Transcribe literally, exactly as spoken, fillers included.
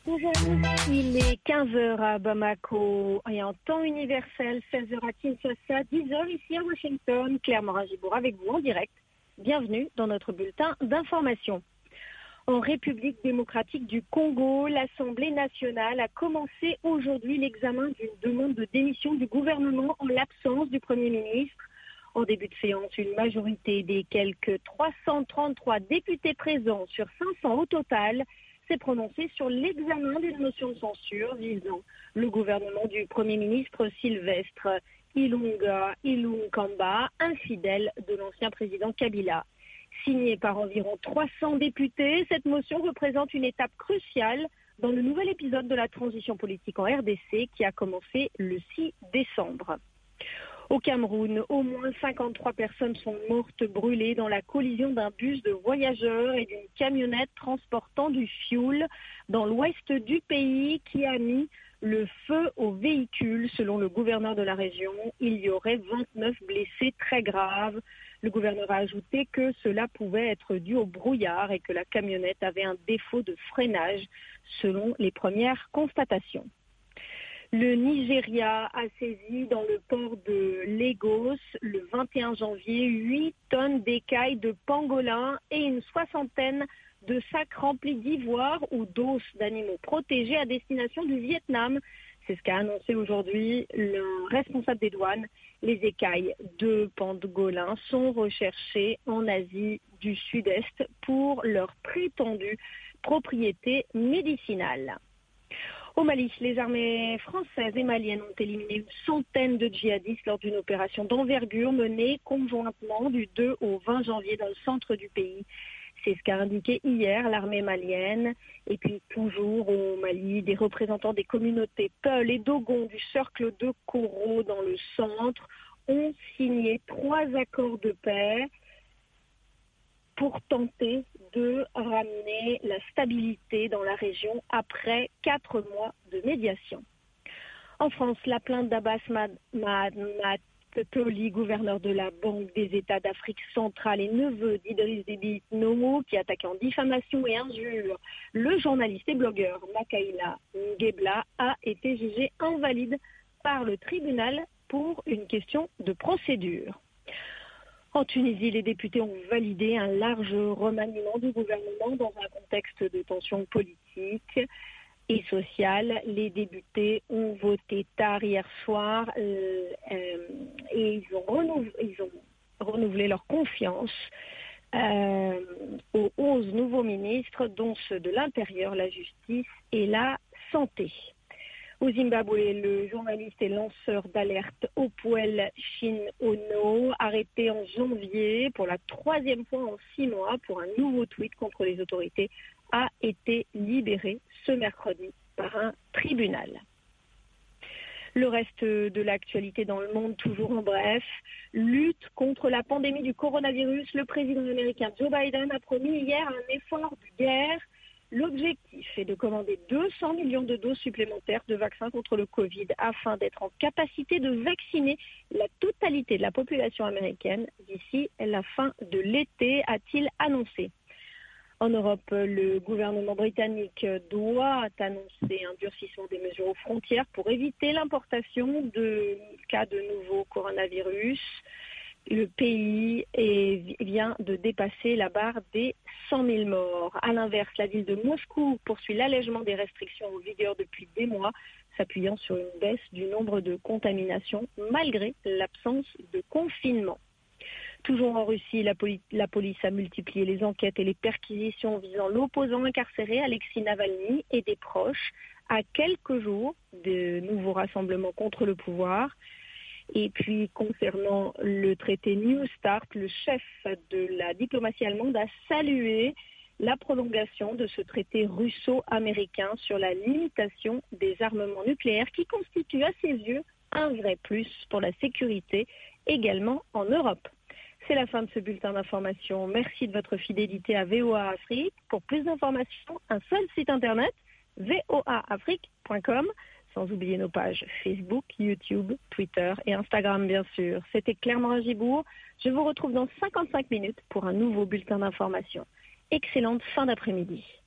Bonjour, il est quinze heures à Bamako et en temps universel, seize heures à Kinshasa, dix heures ici à Washington. Claire Morin-Gibour avec vous en direct. Bienvenue dans notre bulletin d'information. En République démocratique du Congo, l'Assemblée nationale a commencé aujourd'hui l'examen d'une demande de démission du gouvernement en l'absence du Premier ministre. En début de séance, une majorité des quelques trois cent trente-trois députés présents sur cinq cents au total s'est prononcée sur l'examen d'une motion de censure visant le gouvernement du Premier ministre Sylvestre Ilunga Ilunkamba, infidèle de l'ancien président Kabila. Signée par environ trois cents députés, cette motion représente une étape cruciale dans le nouvel épisode de la transition politique en R D C qui a commencé le six décembre. Au Cameroun, au moins cinquante-trois personnes sont mortes brûlées dans la collision d'un bus de voyageurs et d'une camionnette transportant du fioul dans l'ouest du pays qui a mis le feu au véhicule. Selon le gouverneur de la région, il y aurait vingt-neuf blessés très graves. Le gouverneur a ajouté que cela pouvait être dû au brouillard et que la camionnette avait un défaut de freinage, selon les premières constatations. Le Nigeria a saisi dans le port de Lagos le vingt et un janvier huit tonnes d'écailles de pangolin et une soixantaine de sacs remplis d'ivoire ou d'os d'animaux protégés à destination du Vietnam. C'est ce qu'a annoncé aujourd'hui le responsable des douanes. Les écailles de pangolin sont recherchées en Asie du Sud-Est pour leur prétendue propriété médicinale. Au Mali, les armées françaises et maliennes ont éliminé une centaine de djihadistes lors d'une opération d'envergure menée conjointement du deux au vingt janvier dans le centre du pays. C'est ce qu'a indiqué hier l'armée malienne. Et puis toujours au Mali, des représentants des communautés Peul et Dogon du cercle de Koro dans le centre ont signé trois accords de paix pour tenter de ramener la stabilité dans la région après quatre mois de médiation. En France, la plainte d'Abbas Matoli, gouverneur de la Banque des États d'Afrique centrale et neveu d'Idriss Déby Itno, qui attaquait en diffamation et injure le journaliste et blogueur Makaïla Ngebla, a été jugée invalide par le tribunal pour une question de procédure. En Tunisie, les députés ont validé un large remaniement du gouvernement dans un contexte de tension politique et sociale. Les députés ont voté tard hier soir euh, euh, et ils ont, renouvelé, ils ont renouvelé leur confiance euh, aux onze nouveaux ministres, dont ceux de l'Intérieur, la Justice et la Santé. Au Zimbabwe, le journaliste et lanceur d'alerte Opuel Shin Ono, arrêté en janvier pour la troisième fois en six mois pour un nouveau tweet contre les autorités, a été libéré ce mercredi par un tribunal. Le reste de l'actualité dans le monde, toujours en bref, lutte contre la pandémie du coronavirus. Le président américain Joe Biden a promis hier un effort de guerre. L'objectif est de commander deux cents millions de doses supplémentaires de vaccins contre le Covid afin d'être en capacité de vacciner la totalité de la population américaine d'ici la fin de l'été, a-t-il annoncé. En Europe, le gouvernement britannique doit annoncer un durcissement des mesures aux frontières pour éviter l'importation de cas de nouveau coronavirus. Le pays est, vient de dépasser la barre des cent mille morts. À l'inverse, la ville de Moscou poursuit l'allègement des restrictions en vigueur depuis des mois, s'appuyant sur une baisse du nombre de contaminations malgré l'absence de confinement. Toujours en Russie, la, poli- la police a multiplié les enquêtes et les perquisitions visant l'opposant incarcéré Alexei Navalny et des proches à quelques jours de nouveaux rassemblements contre le pouvoir. Et puis, concernant le traité New Start, le chef de la diplomatie allemande a salué la prolongation de ce traité russo-américain sur la limitation des armements nucléaires qui constitue à ses yeux un vrai plus pour la sécurité également en Europe. C'est la fin de ce bulletin d'information. Merci de votre fidélité à V O A Afrique. Pour plus d'informations, un seul site internet, v o a afrique point com. Sans oublier nos pages Facebook, YouTube, Twitter et Instagram, bien sûr. C'était Claire Morin-Gibour. Je vous retrouve dans cinquante-cinq minutes pour un nouveau bulletin d'information. Excellente fin d'après-midi.